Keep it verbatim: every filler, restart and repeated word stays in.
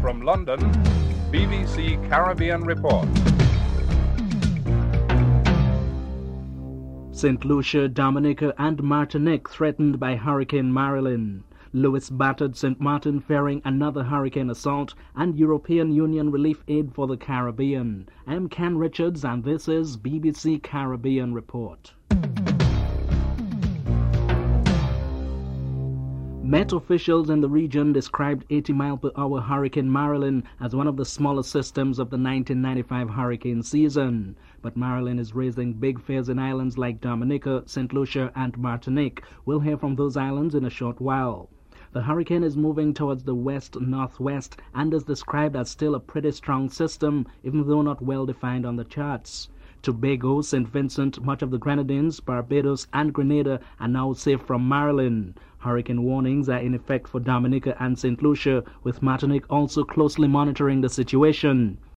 from London, B B C Caribbean Report. Saint Lucia, Dominica and Martinique threatened by Hurricane Marilyn. Lewis battered Saint Martin fearing another hurricane assault, and European Union relief aid for the Caribbean. I'm Ken Richards and this is B B C Caribbean Report. Met officials in the region described eighty mile per hour Hurricane Marilyn as one of the smallest systems of the nineteen ninety-five hurricane season. But Marilyn is raising big fears in islands like Dominica, Saint Lucia and Martinique. We'll hear from those islands in a short while. The hurricane is moving towards the west-northwest and is described as still a pretty strong system, even though not well defined on the charts. Tobago, Saint Vincent, much of the Grenadines, Barbados and Grenada are now safe from Marilyn. Hurricane warnings are in effect for Dominica and Saint Lucia, with Martinique also closely monitoring the situation.